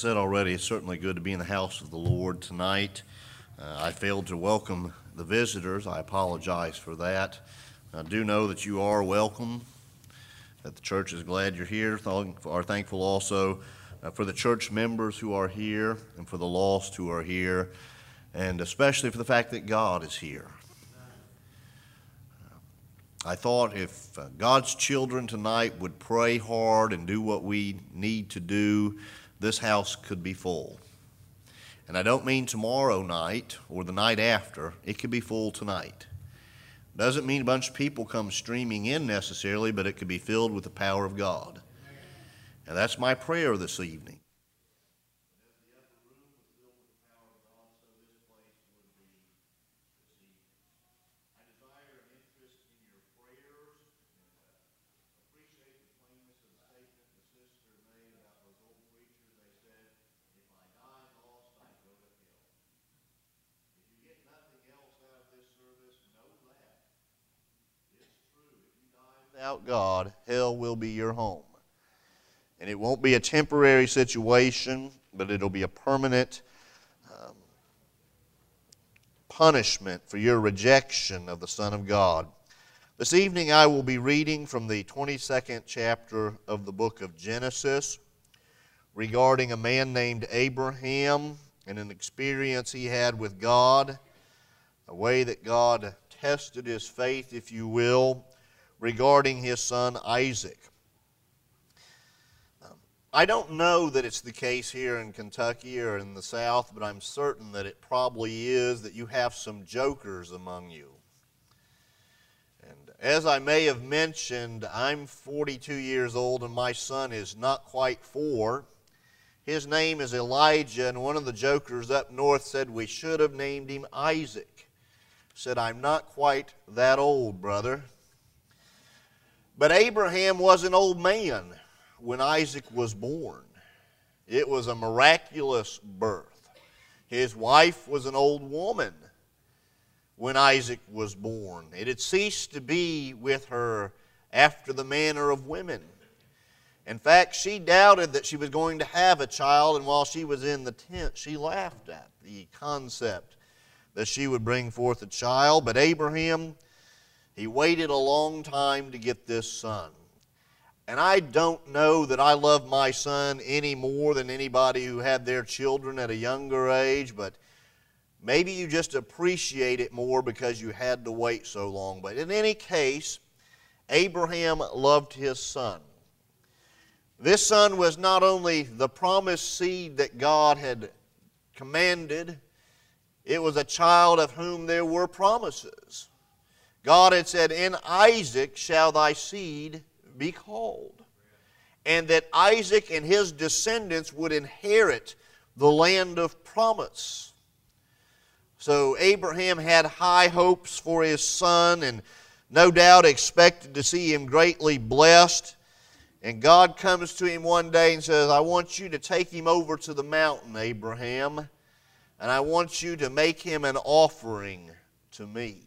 said already, it's certainly good to be in the house of the Lord tonight. I failed to welcome the visitors. I apologize for that. I do know that you are welcome, that the church is glad you're here. Are thankful also for the church members who are here and for the lost who are here, and especially for the fact that God is here. I thought if God's children tonight would pray hard and do what we need to do, this house could be full. And I don't mean tomorrow night or the night after. It could be full tonight. Doesn't mean a bunch of people come streaming in necessarily, but it could be filled with the power of God. And that's my prayer this evening. Without God, hell will be your home. And it won't be a temporary situation, but it'll be a permanent punishment for your rejection of the Son of God. This evening I will be reading from the 22nd chapter of the book of Genesis regarding a man named Abraham and an experience he had with God, a way that God tested his faith, if you will, regarding his son Isaac. I don't know that it's the case here in Kentucky or in the South, but I'm certain that it probably is, that you have some jokers among you. And as I may have mentioned, I'm 42 years old and my son is not quite 4. His name is Elijah, and one of the jokers up north said we should have named him Isaac. Said, I'm not quite that old, brother. But Abraham was an old man when Isaac was born. It was a miraculous birth. His wife was an old woman when Isaac was born. It had ceased to be with her after the manner of women. In fact, she doubted that she was going to have a child, and while she was in the tent, she laughed at the concept that she would bring forth a child. But Abraham, he waited a long time to get this son. And I don't know that I love my son any more than anybody who had their children at a younger age, but maybe you just appreciate it more because you had to wait so long. But in any case, Abraham loved his son. This son was not only the promised seed that God had commanded, it was a child of whom there were promises. God had said, in Isaac shall thy seed be called. And that Isaac and his descendants would inherit the land of promise. So Abraham had high hopes for his son and no doubt expected to see him greatly blessed. And God comes to him one day and says, I want you to take him over to the mountain, Abraham, and I want you to make him an offering to me.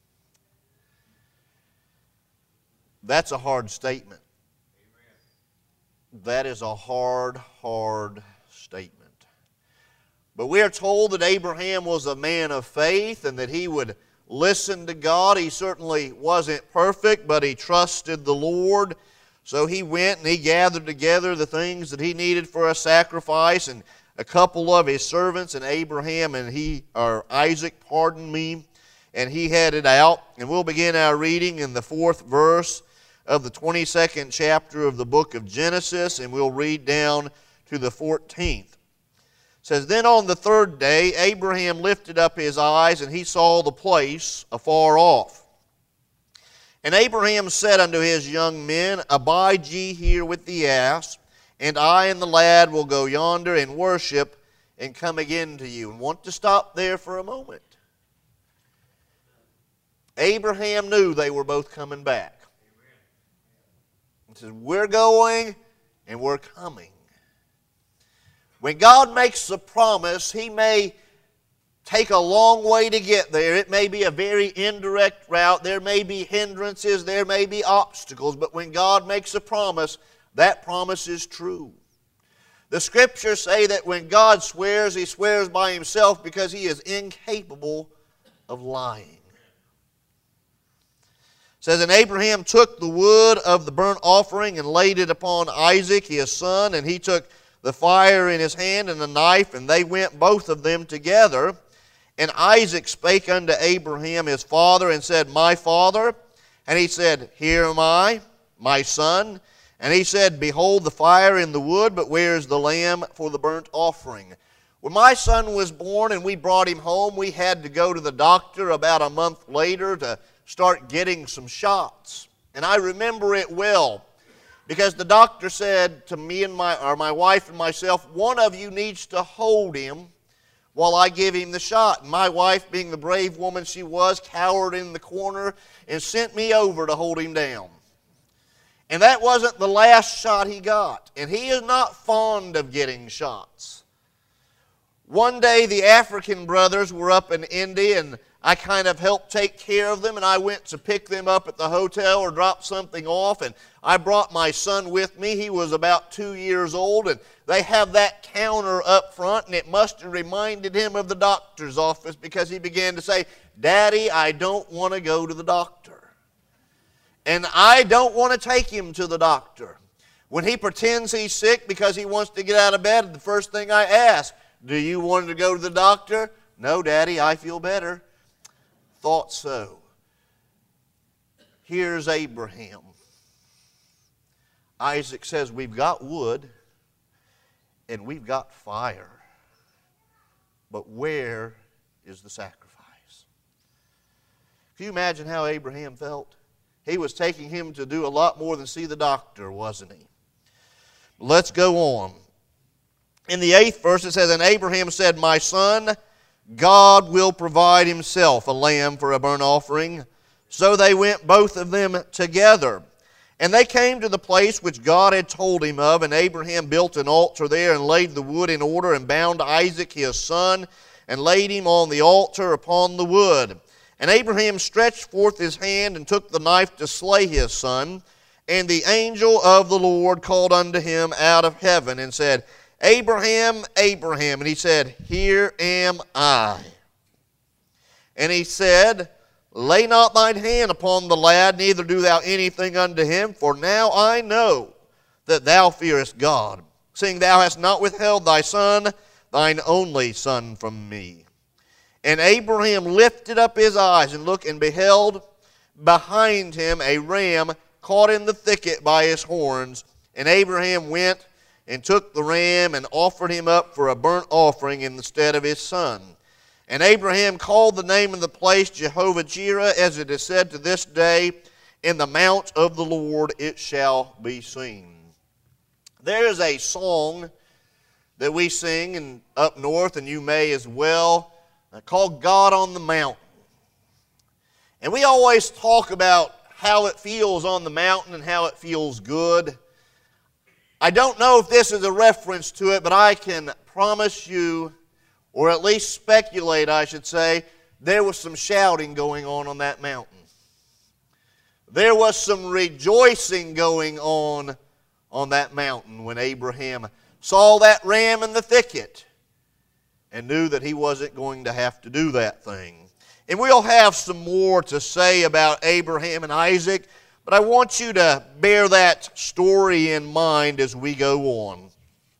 That's a hard statement. Amen. That is a hard statement. But we are told that Abraham was a man of faith and that he would listen to God. He certainly wasn't perfect, but he trusted the Lord. So he went and he gathered together the things that he needed for a sacrifice, and a couple of his servants, and Isaac, and he headed out. And we'll begin our reading in the 4th verse of the 22nd chapter of the book of Genesis, and we'll read down to the 14th. It says, Then on the 3rd day Abraham lifted up his eyes, and he saw the place afar off. And Abraham said unto his young men, Abide ye here with the ass, and I and the lad will go yonder and worship and come again to you. And want to stop there for a moment. Abraham knew they were both coming back. He says, we're going and we're coming. When God makes a promise, He may take a long way to get there. It may be a very indirect route. There may be hindrances. There may be obstacles. But when God makes a promise, that promise is true. The Scriptures say that when God swears, He swears by Himself because He is incapable of lying. It says, and Abraham took the wood of the burnt offering and laid it upon Isaac his son, and he took the fire in his hand and the knife, and they went both of them together. And Isaac spake unto Abraham his father, and said, My father. And he said, Here am I, my son. And he said, Behold the fire and the wood, but where is the lamb for the burnt offering? When my son was born and we brought him home, we had to go to the doctor about a month later to start getting some shots. And I remember it well, because the doctor said to me and my wife and myself, one of you needs to hold him while I give him the shot. And my wife, being the brave woman she was, cowered in the corner and sent me over to hold him down. And that wasn't the last shot he got. And he is not fond of getting shots. One day the African brothers were up in Indy, and I kind of helped take care of them, and I went to pick them up at the hotel or drop something off, and I brought my son with me. He was about 2 years old, and they have that counter up front, and it must have reminded him of the doctor's office, because he began to say, Daddy, I don't want to go to the doctor. And I don't want to take him to the doctor. When he pretends he's sick because he wants to get out of bed, the first thing I ask, do you want to go to the doctor? No, Daddy, I feel better. Thought so. Here's Abraham. Isaac says, we've got wood and we've got fire, but where is the sacrifice? Can you imagine how Abraham felt? He was taking him to do a lot more than see the doctor, wasn't he? Let's go on. In the 8th verse it says, and Abraham said, My son, God will provide Himself a lamb for a burnt offering. So they went both of them together. And they came to the place which God had told him of, and Abraham built an altar there and laid the wood in order and bound Isaac his son and laid him on the altar upon the wood. And Abraham stretched forth his hand and took the knife to slay his son. And the angel of the Lord called unto him out of heaven and said, Abraham, Abraham. And he said, Here am I. And he said, Lay not thine hand upon the lad, neither do thou anything unto him, for now I know that thou fearest God, seeing thou hast not withheld thy son, thine only son, from me. And Abraham lifted up his eyes and looked, and beheld behind him a ram caught in the thicket by his horns. And Abraham went and took the ram and offered him up for a burnt offering in the stead of his son. And Abraham called the name of the place Jehovah-Jireh, as it is said to this day, In the mount of the Lord it shall be seen. There is a song that we sing up north, and you may as well, called God on the Mountain. And we always talk about how it feels on the mountain and how it feels good. I don't know if this is a reference to it, but I can promise you, or at least speculate, I should say, there was some shouting going on that mountain. There was some rejoicing going on that mountain when Abraham saw that ram in the thicket and knew that he wasn't going to have to do that thing. And we'll have some more to say about Abraham and Isaac, but I want you to bear that story in mind as we go on.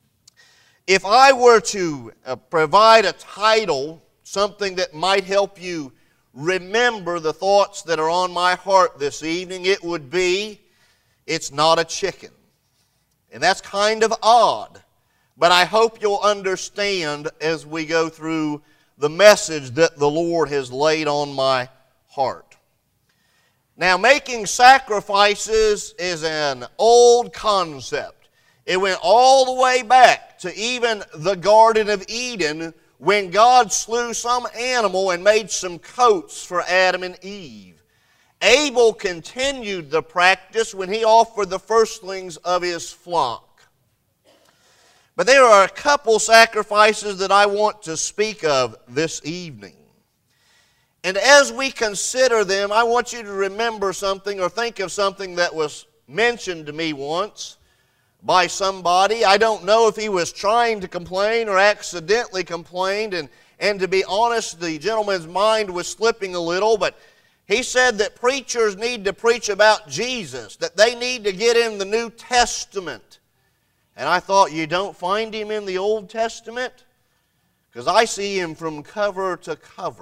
If I were to provide a title, something that might help you remember the thoughts that are on my heart this evening, it would be, It's Not a Chicken. And that's kind of odd, but I hope you'll understand as we go through the message that the Lord has laid on my heart. Now, making sacrifices is an old concept. It went all the way back to even the Garden of Eden when God slew some animal and made some coats for Adam and Eve. Abel continued the practice when he offered the firstlings of his flock. But there are a couple sacrifices that I want to speak of this evening. And as we consider them, I want you to remember something or think of something that was mentioned to me once by somebody. I don't know if he was trying to complain or accidentally complained. And to be honest, the gentleman's mind was slipping a little, but he said that preachers need to preach about Jesus, that they need to get in the New Testament. And I thought, you don't find him in the Old Testament? Because I see him from cover to cover.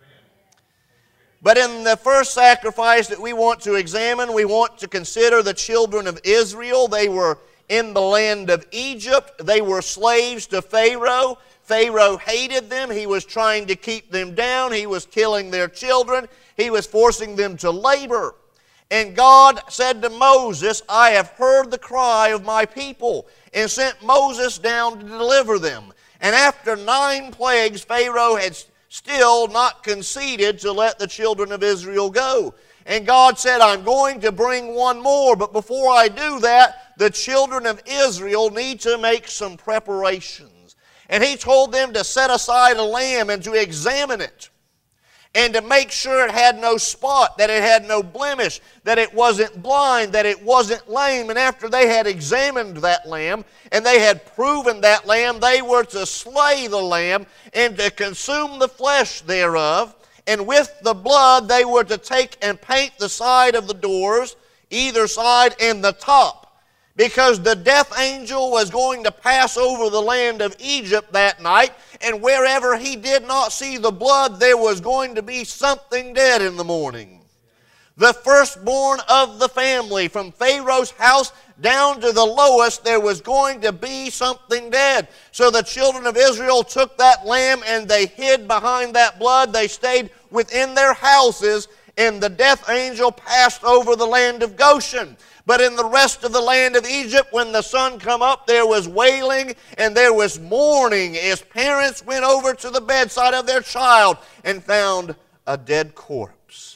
But in the first sacrifice that we want to examine, we want to consider the children of Israel. They were in the land of Egypt. They were slaves to Pharaoh. Pharaoh hated them. He was trying to keep them down. He was killing their children. He was forcing them to labor. And God said to Moses, I have heard the cry of my people, and sent Moses down to deliver them. And after 9 plagues, Pharaoh had still not conceded to let the children of Israel go. And God said, I'm going to bring one more, but before I do that, the children of Israel need to make some preparations. And He told them to set aside a lamb and to examine it, and to make sure it had no spot, that it had no blemish, that it wasn't blind, that it wasn't lame. And after they had examined that lamb, and they had proven that lamb, they were to slay the lamb and to consume the flesh thereof. And with the blood they were to take and paint the side of the doors, either side and the top, because the death angel was going to pass over the land of Egypt that night, and wherever he did not see the blood, there was going to be something dead in the morning. The firstborn of the family, from Pharaoh's house down to the lowest, there was going to be something dead. So the children of Israel took that lamb and they hid behind that blood. They stayed within their houses, and the death angel passed over the land of Goshen. But in the rest of the land of Egypt, when the sun come up, there was wailing and there was mourning as parents went over to the bedside of their child and found a dead corpse.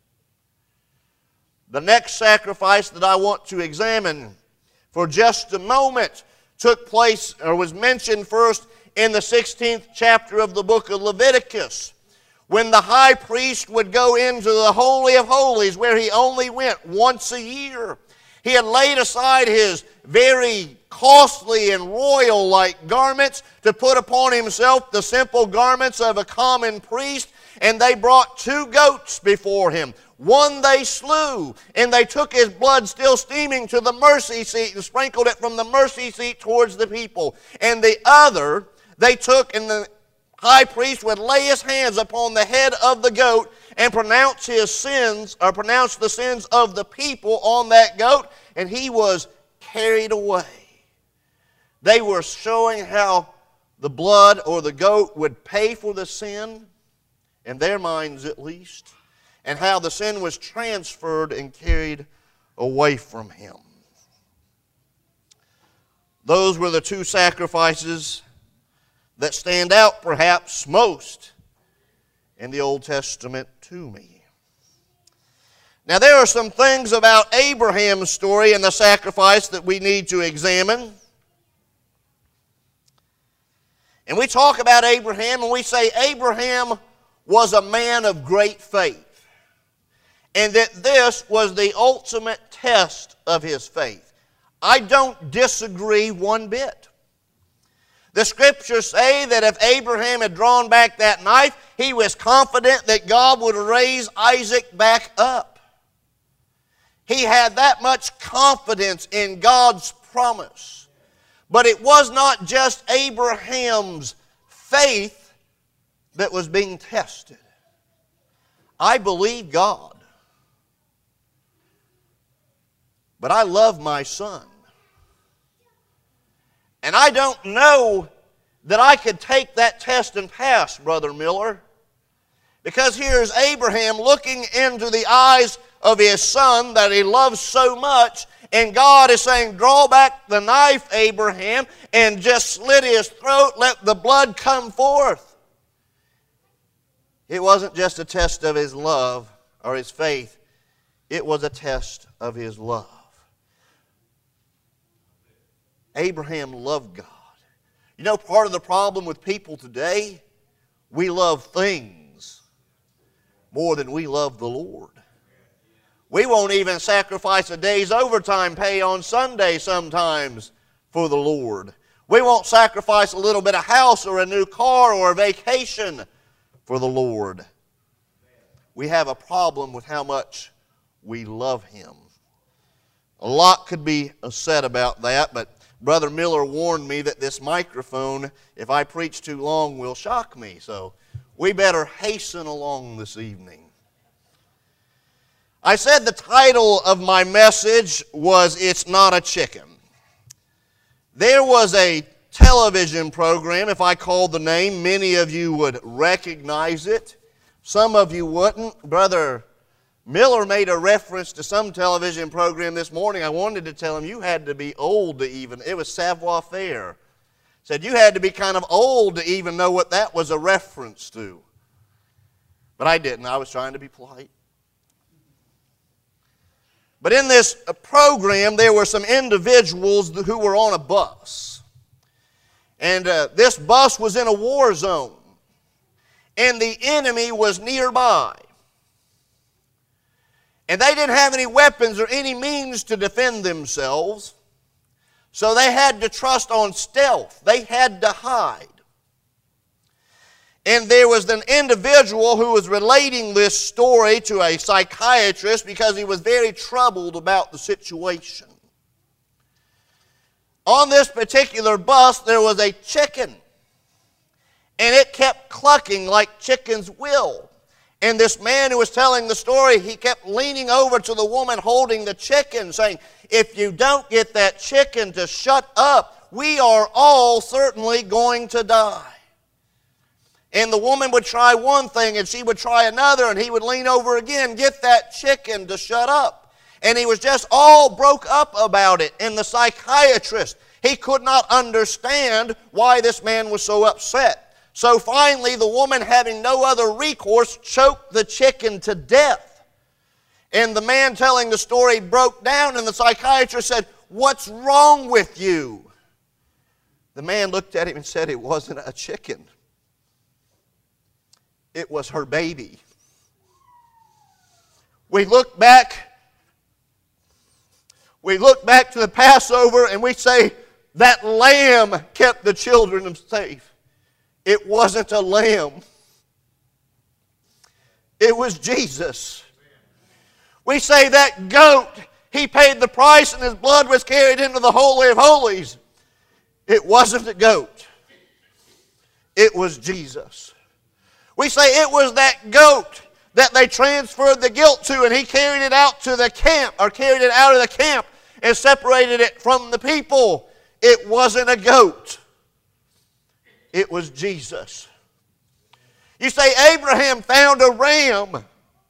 The next sacrifice that I want to examine for just a moment took place, or was mentioned first, in the 16th chapter of the book of Leviticus, when the high priest would go into the Holy of Holies, where he only went once a year. He had laid aside his very costly and royal-like garments to put upon himself the simple garments of a common priest, and they brought 2 goats before him. One they slew, and they took his blood still steaming to the mercy seat and sprinkled it from the mercy seat towards the people. And the other they took, and the high priest would lay his hands upon the head of the goat and pronounce his sins, or pronounce the sins of the people on that goat, and he was carried away. They were showing how the blood or the goat would pay for the sin, in their minds at least, and how the sin was transferred and carried away from him. Those were the 2 sacrifices that stand out perhaps most in the Old Testament to me. Now, there are some things about Abraham's story and the sacrifice that we need to examine. And we talk about Abraham, and we say Abraham was a man of great faith, and that this was the ultimate test of his faith. I don't disagree one bit. The Scriptures say that if Abraham had drawn back that knife, he was confident that God would raise Isaac back up. He had that much confidence in God's promise. But it was not just Abraham's faith that was being tested. I believe God, but I love my son. And I don't know that I could take that test and pass, Brother Miller. Because here's Abraham looking into the eyes of his son that he loves so much, and God is saying, draw back the knife, Abraham, and just slit his throat, let the blood come forth. It wasn't just a test of his love or his faith. It was a test of his love. Abraham loved God. You know, part of the problem with people today, we love things more than we love the Lord. We won't even sacrifice a day's overtime pay on Sunday sometimes for the Lord. We won't sacrifice a little bit of house or a new car or a vacation for the Lord. We have a problem with how much we love Him. A lot could be said about that, but Brother Miller warned me that this microphone, if I preach too long, will shock me. So we better hasten along this evening. I said the title of my message was It's Not a Chicken. There was a television program, if I called the name, many of you would recognize it. Some of you wouldn't. Brother Miller made a reference to some television program this morning. I wanted to tell him you had to be old to even, it was Savoir Faire. Said you had to be kind of old to even know what that was a reference to. But I didn't. I was trying to be polite. But in this program, there were some individuals who were on a bus. And this bus was in a war zone. And the enemy was nearby. And they didn't have any weapons or any means to defend themselves. So they had to trust on stealth. They had to hide. And there was an individual who was relating this story to a psychiatrist because he was very troubled about the situation. On this particular bus, there was a chicken. And it kept clucking like chickens will. And this man who was telling the story, he kept leaning over to the woman holding the chicken, saying, if you don't get that chicken to shut up, we are all certainly going to die. And the woman would try one thing and she would try another, and he would lean over again, get that chicken to shut up. And he was just all broke up about it. And the psychiatrist, he could not understand why this man was so upset. So finally, the woman, having no other recourse, choked the chicken to death. And the man telling the story broke down, and the psychiatrist said, what's wrong with you? The man looked at him and said, it wasn't a chicken. It was her baby. We look back to the Passover and we say that lamb kept the children safe. It wasn't a lamb. It was Jesus. We say that goat, he paid the price and his blood was carried into the Holy of Holies. It wasn't a goat. It was Jesus. We say it was that goat that they transferred the guilt to, and he carried it out to the camp, or carried it out of the camp and separated it from the people. It wasn't a goat. It was Jesus. You say Abraham found a ram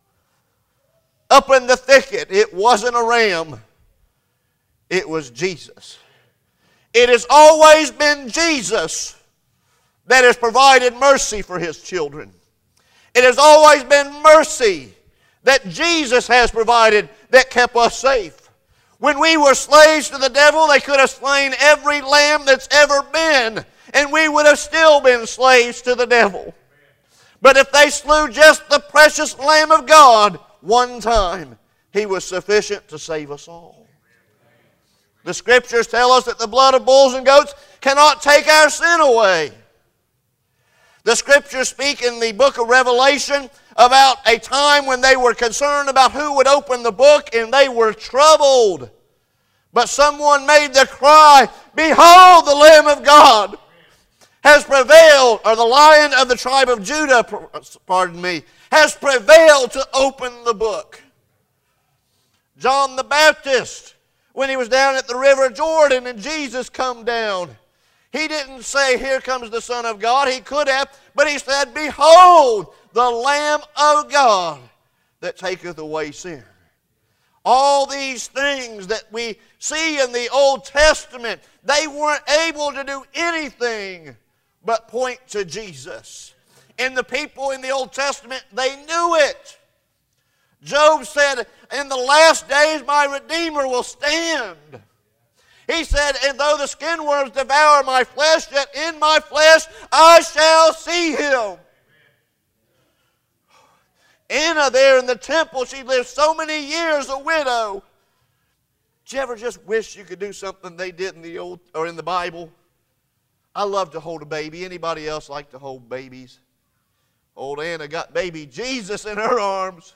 up in the thicket. It wasn't a ram. It was Jesus. It has always been Jesus that has provided mercy for His children. It has always been mercy that Jesus has provided that kept us safe. When we were slaves to the devil, they could have slain every lamb that's ever been, and we would have still been slaves to the devil. But if they slew just the precious Lamb of God one time, He was sufficient to save us all. The Scriptures tell us that the blood of bulls and goats cannot take our sin away. The Scriptures speak in the book of Revelation about a time when they were concerned about who would open the book, and they were troubled. But someone made the cry, behold, the Lamb of God has prevailed, or the Lion of the tribe of Judah, has prevailed to open the book. John the Baptist, when he was down at the river Jordan and Jesus come down, he didn't say, here comes the Son of God. He could have, but he said, behold, the Lamb of God that taketh away sin. All these things that we see in the Old Testament, they weren't able to do anything but point to Jesus. And the people in the Old Testament, they knew it. Job said, in the last days my Redeemer will stand. He said, and though the skin worms devour my flesh, yet in my flesh I shall see Him. Anna there in the temple, she lived so many years a widow. Did you ever just wish you could do something they did in the old or in the Bible? I love to hold a baby. Anybody else like to hold babies? Old Anna got baby Jesus in her arms.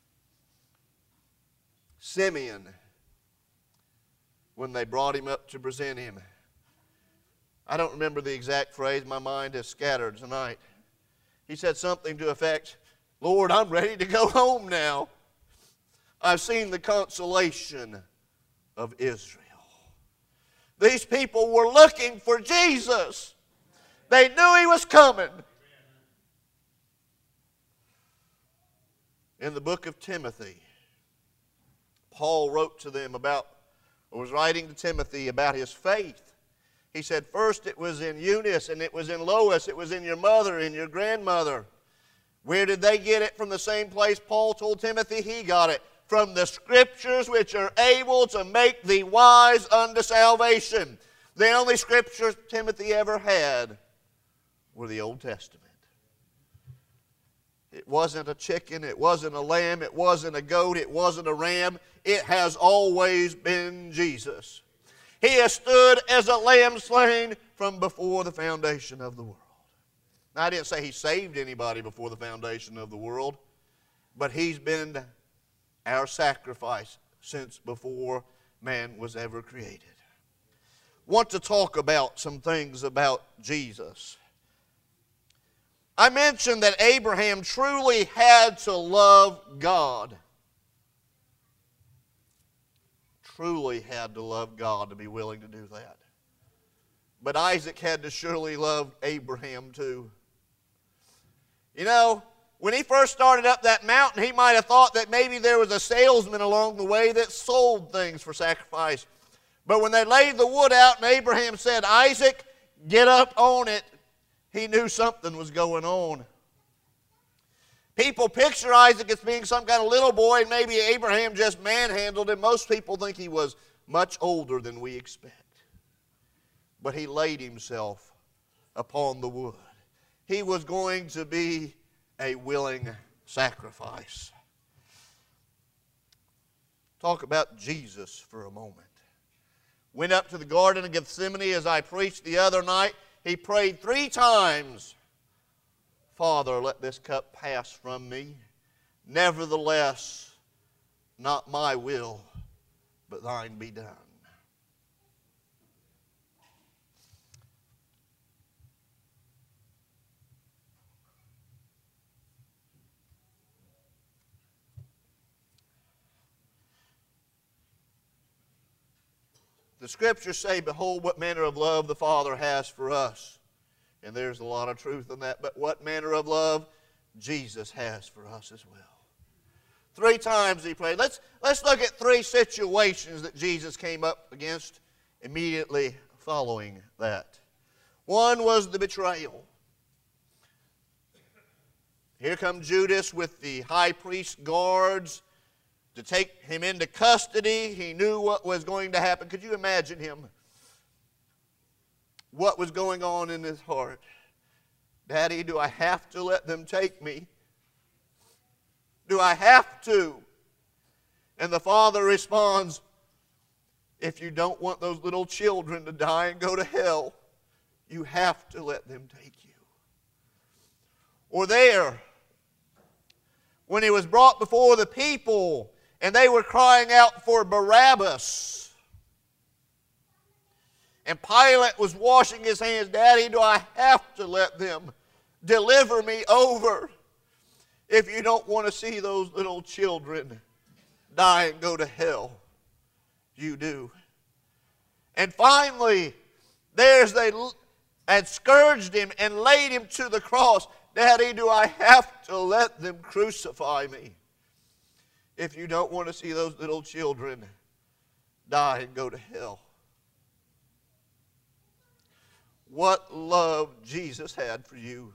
Simeon, when they brought him up to present him, I don't remember the exact phrase. My mind is scattered tonight. He said something to the effect, Lord, I'm ready to go home now. I've seen the consolation of Israel. These people were looking for Jesus. They knew he was coming. In the book of Timothy, Paul wrote to them about, or was writing to Timothy about his faith. He said, first it was in Eunice, and it was in Lois, it was in your mother and your grandmother. Where did they get it? From the same place Paul told Timothy he got it. From the Scriptures which are able to make thee wise unto salvation. The only Scriptures Timothy ever had were the Old Testament. It wasn't a chicken, it wasn't a lamb, it wasn't a goat, it wasn't a ram. It has always been Jesus. He has stood as a lamb slain from before the foundation of the world. Now, I didn't say he saved anybody before the foundation of the world, but he's been our sacrifice since before man was ever created. Want to talk about some things about Jesus. I mentioned that Abraham truly had to love God. Truly had to love God to be willing to do that. But Isaac had to surely love Abraham too. You know, when he first started up that mountain, he might have thought that maybe there was a salesman along the way that sold things for sacrifice. But when they laid the wood out and Abraham said, Isaac, get up on it, he knew something was going on. People picture Isaac as being some kind of little boy, and maybe Abraham just manhandled him. Most people think he was much older than we expect. But he laid himself upon the wood. He was going to be a willing sacrifice. Talk about Jesus for a moment. Went up to the Garden of Gethsemane as I preached the other night. He prayed 3 times, Father, let this cup pass from me. Nevertheless, not my will, but thine be done. The Scriptures say, behold, what manner of love the Father has for us. And there's a lot of truth in that. But what manner of love Jesus has for us as well. 3 times he prayed. Let's look at 3 situations that Jesus came up against immediately following that. One was the betrayal. Here comes Judas with the high priest guards to take him into custody. He knew what was going to happen. Could you imagine him? What was going on in his heart? Daddy, do I have to let them take me? Do I have to? And the father responds, if you don't want those little children to die and go to hell, you have to let them take you. Or there, when he was brought before the people, and they were crying out for Barabbas. And Pilate was washing his hands. Daddy, do I have to let them deliver me over if you don't want to see those little children die and go to hell? You do. And finally, there's they had scourged him and laid him to the cross. Daddy, do I have to let them crucify me if you don't want to see those little children die and go to hell? What love Jesus had for you.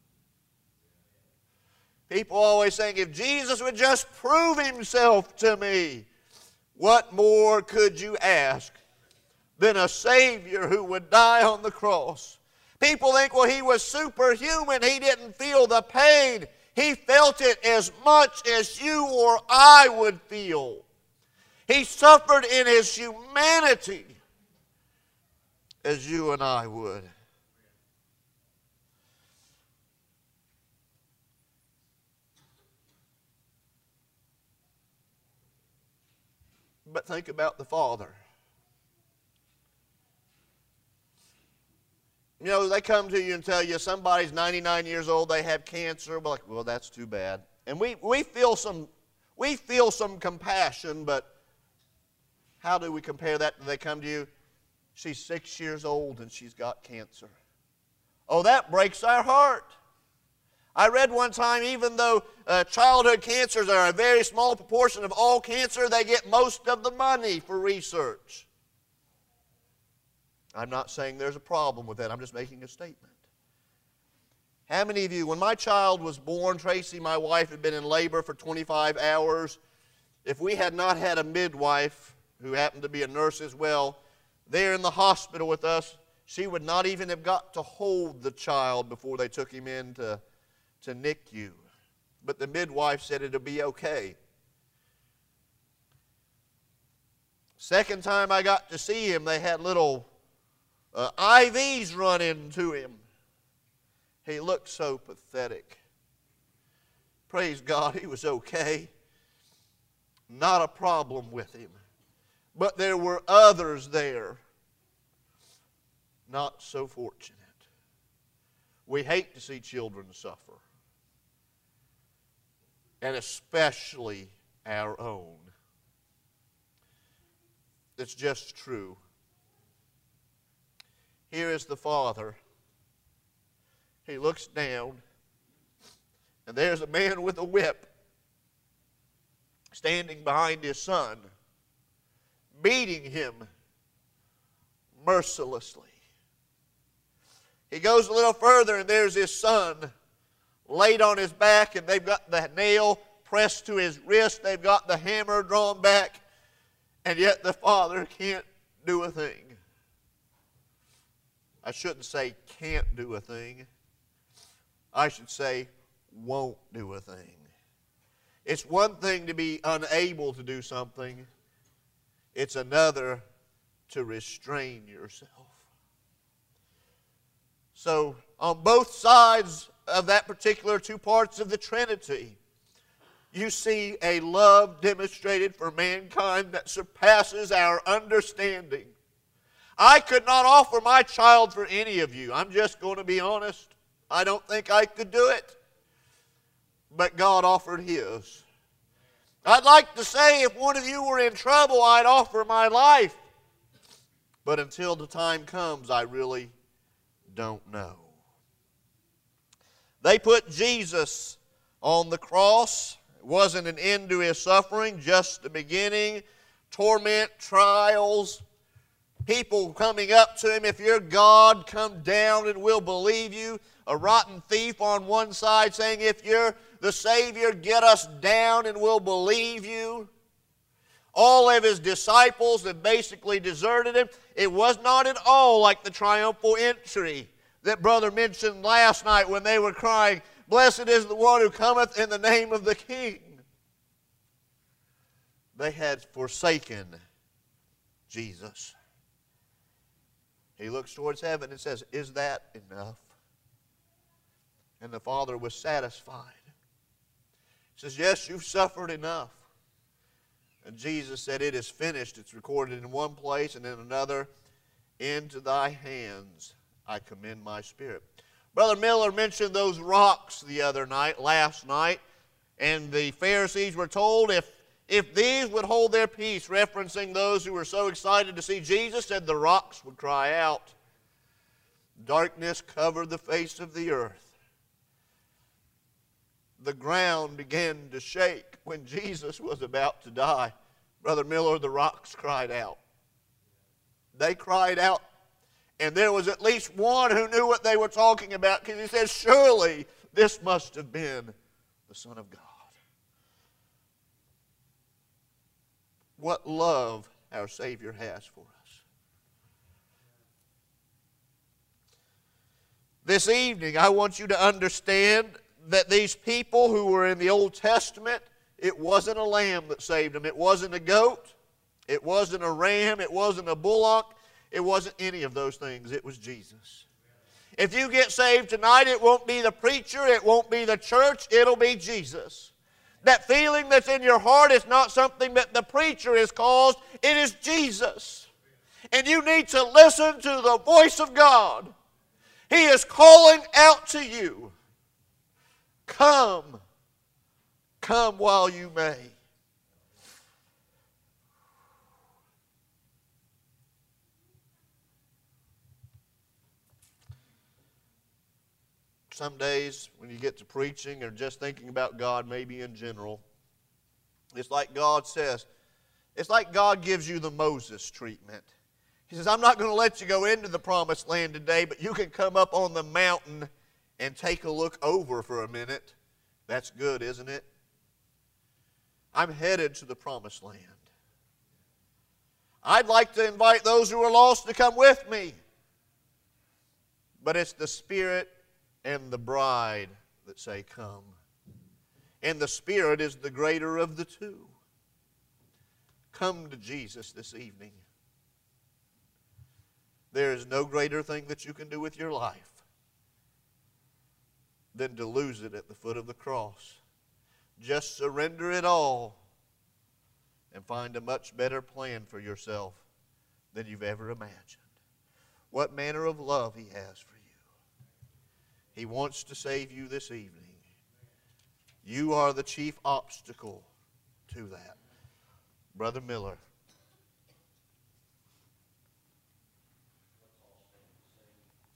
People always saying, if Jesus would just prove himself to me, what more could you ask than a Savior who would die on the cross? People think, well, he was superhuman. He didn't feel the pain. He felt it as much as you or I would feel. He suffered in his humanity as you and I would. But think about the Father. You know, they come to you and tell you somebody's 99 years old, they have cancer. We're like, well, that's too bad. And we feel some compassion, but how do we compare that? Do they come to you? She's 6 years old and she's got cancer. Oh, that breaks our heart. I read one time, even though childhood cancers are a very small proportion of all cancer, they get most of the money for research. I'm not saying there's a problem with that. I'm just making a statement. How many of you, when my child was born, Tracy, my wife, had been in labor for 25 hours. If we had not had a midwife, who happened to be a nurse as well, there in the hospital with us, she would not even have got to hold the child before they took him in to NICU. But the midwife said it'll be okay. Second time I got to see him, they had little IVs run into him. He looked so pathetic. Praise God, he was okay. Not a problem with him. But there were others there not so fortunate. We hate to see children suffer. And especially our own. It's just true. Here is the Father. He looks down, and there's a man with a whip standing behind his son, beating him mercilessly. He goes a little further, and there's his son laid on his back, and they've got the nail pressed to his wrist. They've got the hammer drawn back, and yet the father can't do a thing. I shouldn't say can't do a thing. I should say won't do a thing. It's one thing to be unable to do something. It's another to restrain yourself. So, on both sides of that particular two parts of the Trinity, you see a love demonstrated for mankind that surpasses our understanding. I could not offer my child for any of you. I'm just going to be honest. I don't think I could do it. But God offered His. I'd like to say if one of you were in trouble, I'd offer my life. But until the time comes, I really don't know. They put Jesus on the cross. It wasn't an end to His suffering, just the beginning. Torment, trials, people coming up to Him. If you're God, come down and we'll believe you. A rotten thief on one side saying, if you're the Savior, get us down and we'll believe you. All of His disciples that basically deserted Him. It was not at all like the triumphal entry that Brother mentioned last night when they were crying, blessed is the one who cometh in the name of the King. They had forsaken Jesus. He looks towards heaven and says, is that enough? And the Father was satisfied. He says, yes, you've suffered enough. And Jesus said, it is finished. It's recorded in one place and in another. Into thy hands I commend my spirit. Brother Miller mentioned those rocks the other night, last night. And the Pharisees were told if these would hold their peace, referencing those who were so excited to see Jesus, said the rocks would cry out. Darkness covered the face of the earth. The ground began to shake when Jesus was about to die. Brother Miller, the rocks cried out. They cried out, and there was at least one who knew what they were talking about, because he said, surely this must have been the Son of God. What love our Savior has for us. This evening, I want you to understand that these people who were in the Old Testament, it wasn't a lamb that saved them. It wasn't a goat. It wasn't a ram. It wasn't a bullock. It wasn't any of those things. It was Jesus. If you get saved tonight, it won't be the preacher. It won't be the church. It'll be Jesus. That feeling that's in your heart is not something that the preacher has caused. It is Jesus. And you need to listen to the voice of God. He is calling out to you. Come. Come while you may. Some days when you get to preaching or just thinking about God, maybe in general, it's like God says, it's like God gives you the Moses treatment. He says, I'm not going to let you go into the promised land today, but you can come up on the mountain and take a look over for a minute. That's good, isn't it? I'm headed to the promised land. I'd like to invite those who are lost to come with me. But it's the Spirit and the bride that say, come. And the Spirit is the greater of the two. Come to Jesus this evening. There is no greater thing that you can do with your life than to lose it at the foot of the cross. Just surrender it all and find a much better plan for yourself than you've ever imagined. What manner of love He has for you. He wants to save you this evening. You are the chief obstacle to that. Brother Miller.